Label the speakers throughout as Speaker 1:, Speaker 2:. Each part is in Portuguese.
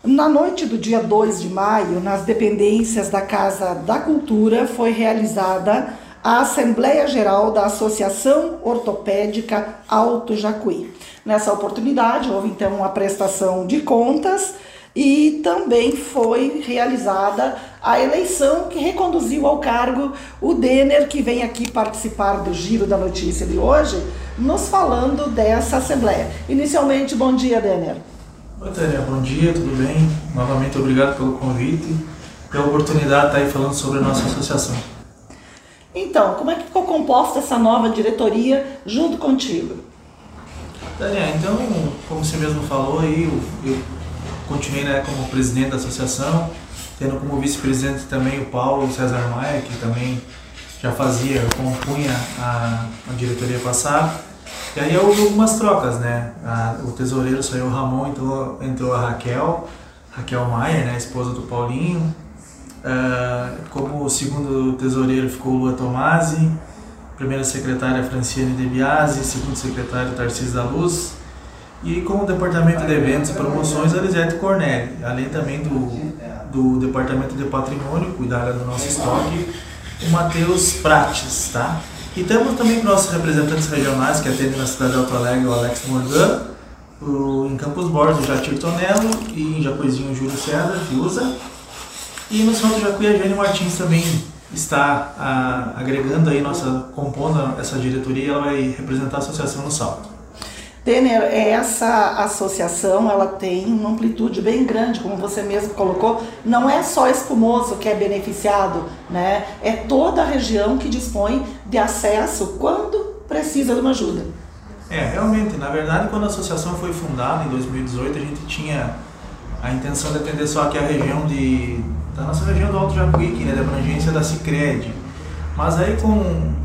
Speaker 1: Na noite do dia 2 de maio, nas dependências da Casa da Cultura, foi realizada a Assembleia Geral da Associação Ortopédica Alto Jacuí. Nessa oportunidade, houve então uma prestação de contas e também foi realizada a eleição que reconduziu ao cargo o Denner, que vem aqui participar do Giro da Notícia de hoje, nos falando dessa Assembleia. Inicialmente, bom dia, Denner.
Speaker 2: Oi, Tânia, bom dia, tudo bem? Novamente, obrigado pelo convite e pela oportunidade de estar aí falando sobre a nossa associação.
Speaker 1: Então, como é que ficou composta essa nova diretoria junto contigo?
Speaker 2: Tânia, então, como você mesmo falou, aí, eu continuei como presidente da associação, tendo como vice-presidente também o Paulo César Maia, que também já compunha a diretoria passada. E aí houve algumas trocas, né? O tesoureiro saiu o Ramon, entrou a Raquel Maia, né? Esposa do Paulinho. Como segundo tesoureiro ficou o Lua Tomasi, primeira secretária Franciane De Biasi, segundo secretário Tarcísio da Luz. E como departamento de eventos e promoções, a Elisete Corneli, além também do departamento de patrimônio, cuidar do nosso estoque, o Matheus Prates, tá? E temos também nossos representantes regionais que atendem na cidade de Alto Alegre, o Alex Morgan, em Campos Borges, o Jatir Tonello, e em Jacuizinho, o Júlio César, Fiuza. E no Santo Jacuí, a Jane Martins também está agregando aí, compondo essa diretoria, ela vai representar a associação no Salto.
Speaker 1: Denner, essa associação ela tem uma amplitude bem grande, como você mesmo colocou, não é só Espumoso que é beneficiado, né? É toda a região que dispõe de acesso quando precisa de uma ajuda.
Speaker 2: Realmente, na verdade, quando a associação foi fundada em 2018, a gente tinha a intenção de atender só aqui a região da nossa região do Alto Jacuí, né, da abrangência da Sicredi. Mas aí, com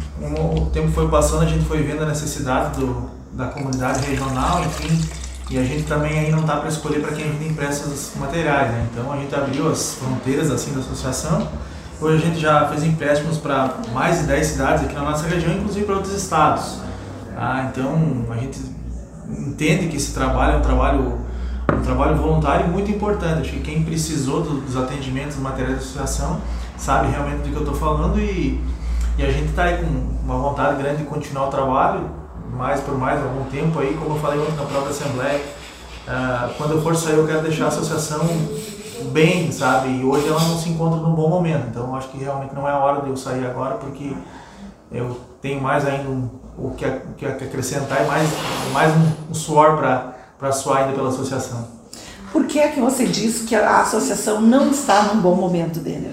Speaker 2: o tempo foi passando, a gente foi vendo a necessidade da comunidade regional, enfim, e a gente também aí não está para escolher para quem a gente empresta os materiais, né? Então a gente abriu as fronteiras assim da associação. Hoje a gente já fez empréstimos para mais de 10 cidades aqui na nossa região, inclusive para outros estados. Então a gente entende que esse trabalho é um trabalho voluntário e muito importante. Acho que quem precisou dos atendimentos materiais da associação sabe realmente do que eu estou falando e a gente está aí com uma vontade grande de continuar o trabalho por mais algum tempo aí, como eu falei ontem na própria Assembleia. Quando eu for sair, eu quero deixar a associação bem, sabe? E hoje ela não se encontra num bom momento, então acho que realmente não é a hora de eu sair agora, porque eu tenho mais ainda o que acrescentar e mais um suor para suar ainda pela associação.
Speaker 1: Por que é que você diz que a associação não está num bom momento, Denner?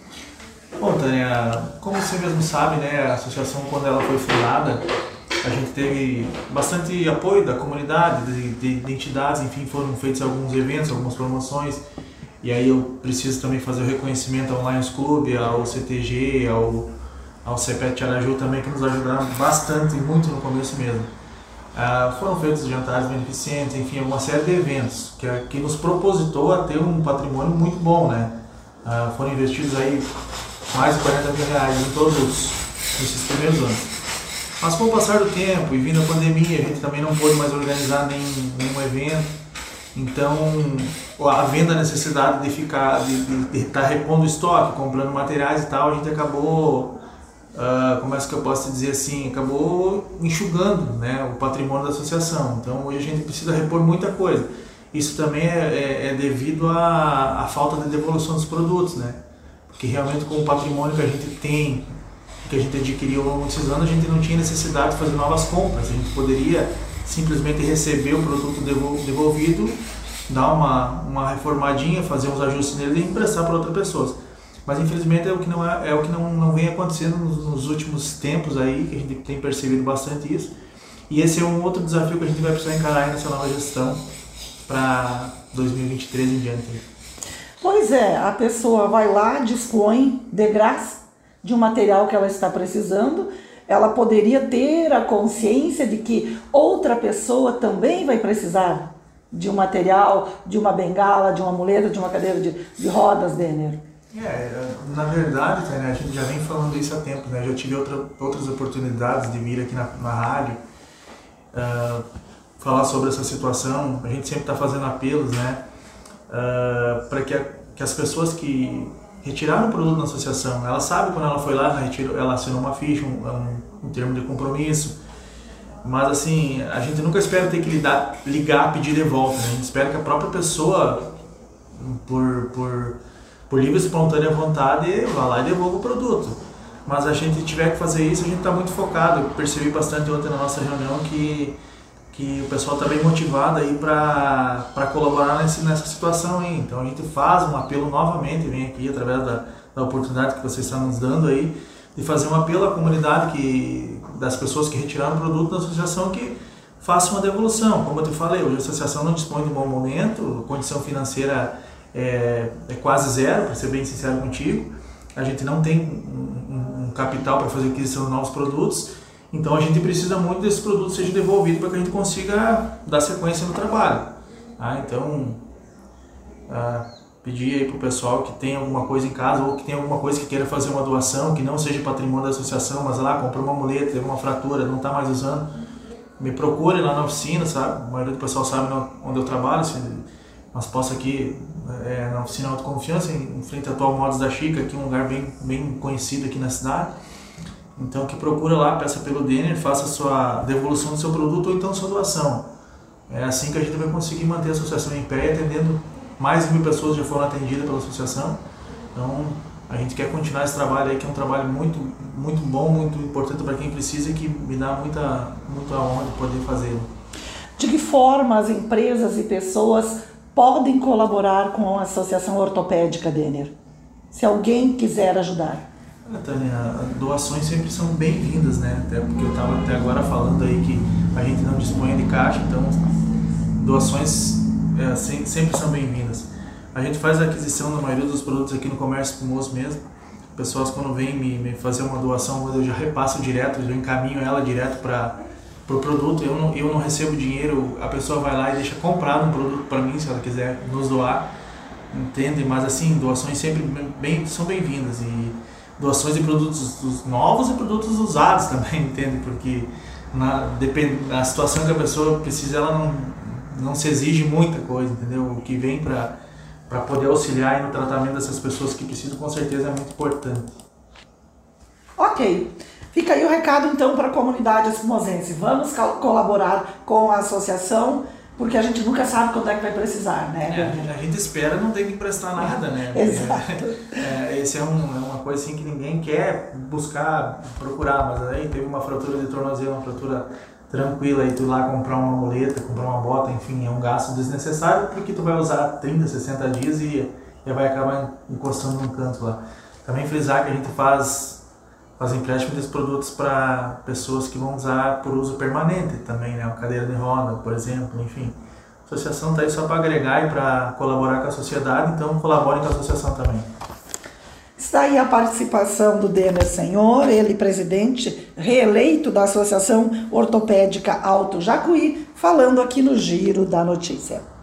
Speaker 2: Bom, Tânia, como você mesmo sabe, né, a associação, quando ela foi fundada, a gente teve bastante apoio da comunidade, de entidades, enfim, foram feitos alguns eventos, algumas promoções. E aí eu preciso também fazer o reconhecimento ao Lions Club, ao CTG, ao CEPET Araju também, que nos ajudaram bastante, muito no começo mesmo. Foram feitos jantares beneficentes, enfim, uma série de eventos que nos propositou a ter um patrimônio muito bom, né? Foram investidos aí mais de 40 mil reais em todos esses primeiros anos. Mas com o passar do tempo e vindo a pandemia, a gente também não pôde mais organizar nenhum evento. Então, havendo a necessidade de estar repondo o estoque, comprando materiais e tal, a gente acabou, como é que eu posso dizer assim, acabou enxugando, né, o patrimônio da associação. Então, hoje a gente precisa repor muita coisa. Isso também é devido à falta de devolução dos produtos, né? Porque realmente com o patrimônio que a gente tem, que a gente adquiriu ao longo desses anos, a gente não tinha necessidade de fazer novas compras. A gente poderia simplesmente receber o produto devolvido, dar uma reformadinha, fazer uns ajustes nele e emprestar para outra pessoa. Mas infelizmente é o que não vem acontecendo nos últimos tempos aí, que a gente tem percebido bastante isso. E esse é um outro desafio que a gente vai precisar encarar nessa nova gestão para 2023 em diante.
Speaker 1: Pois é, a pessoa vai lá, dispõe de graça de um material que ela está precisando, ela poderia ter a consciência de que outra pessoa também vai precisar de um material, de uma bengala, de uma muleta, de uma cadeira de rodas, Denner.
Speaker 2: Na verdade, Tânia, a gente já vem falando isso há tempo, né? Já tive outras oportunidades de vir aqui na rádio, falar sobre essa situação. A gente sempre está fazendo apelos, né? para que as pessoas que retiraram o produto na associação, ela sabe quando ela foi lá, ela assinou uma ficha, um termo de compromisso, mas assim, a gente nunca espera ter que ligar, pedir de volta, né? A gente espera que a própria pessoa, por livre e espontânea vontade, vá lá e devolva o produto. Mas a gente tiver que fazer isso, a gente está muito focado. Eu percebi bastante ontem na nossa reunião que o pessoal está bem motivado aí para colaborar nessa situação aí. Então a gente faz um apelo novamente, vem aqui através da oportunidade que vocês estão nos dando aí, de fazer um apelo à comunidade das pessoas que retiraram o produto da associação que façam uma devolução. Como eu te falei, hoje a associação não dispõe de um bom momento, a condição financeira é quase zero, para ser bem sincero contigo. A gente não tem um capital para fazer aquisição de novos produtos, então a gente precisa muito desses produtos sejam devolvidos para que a gente consiga dar sequência no trabalho. Então, pedir aí para o pessoal que tem alguma coisa em casa ou que tem alguma coisa que queira fazer uma doação, que não seja patrimônio da associação, mas lá comprou uma muleta, teve uma fratura, não está mais usando, me procure lá na oficina, sabe? A maioria do pessoal sabe onde eu trabalho, mas posso aqui na oficina Autoconfiança, em frente à atual Modos da Chica, aqui um lugar bem conhecido aqui na cidade. Então que procura lá, peça pelo Denner, faça a sua devolução do seu produto ou então sua doação. É assim que a gente vai conseguir manter a associação em pé, atendendo mais de 1000 pessoas já foram atendidas pela associação. Então a gente quer continuar esse trabalho aí, que é um trabalho muito, muito bom, muito importante para quem precisa e que me dá muita honra de poder fazê-lo.
Speaker 1: De que forma as empresas e pessoas podem colaborar com a Associação Ortopédica, Denner? Se alguém quiser ajudar.
Speaker 2: Tânia, doações sempre são bem-vindas, né? Até porque eu estava até agora falando aí que a gente não dispõe de caixa, então doações sempre são bem-vindas. A gente faz a aquisição da maioria dos produtos aqui no comércio espumoso mesmo. Pessoas quando vêm me fazer uma doação, eu já repasso direto, eu encaminho ela direto para o produto. Eu não recebo dinheiro, a pessoa vai lá e deixa comprado um produto para mim, se ela quiser nos doar, entende? Mas assim, doações sempre são bem-vindas, e doações de produtos novos e produtos usados também, entende? Porque na situação que a pessoa precisa, ela não se exige muita coisa, entendeu? O que vem para poder auxiliar aí no tratamento dessas pessoas que precisam, com certeza é muito importante.
Speaker 1: Ok. Fica aí o recado então para a comunidade espumosense. Vamos colaborar com a associação, porque a gente nunca sabe quando é que vai precisar, né?
Speaker 2: A gente espera não ter que emprestar nada, né?
Speaker 1: Exato.
Speaker 2: Esse é uma coisa assim que ninguém quer procurar, mas aí teve uma fratura de tornozelo, uma fratura tranquila, aí tu ir lá comprar uma muleta, comprar uma bota, enfim, é um gasto desnecessário, porque tu vai usar 30, 60 dias e vai acabar encostando num canto lá. Também frisar que a gente faz empréstimo desses produtos para pessoas que vão usar por uso permanente também, né? Uma cadeira de roda, por exemplo, enfim. A associação está aí só para agregar e para colaborar com a sociedade, então colaborem com a associação também.
Speaker 1: Está aí a participação do Denner Senhor, ele presidente reeleito da Associação Ortopédica Alto Jacuí, falando aqui no Giro da Notícia.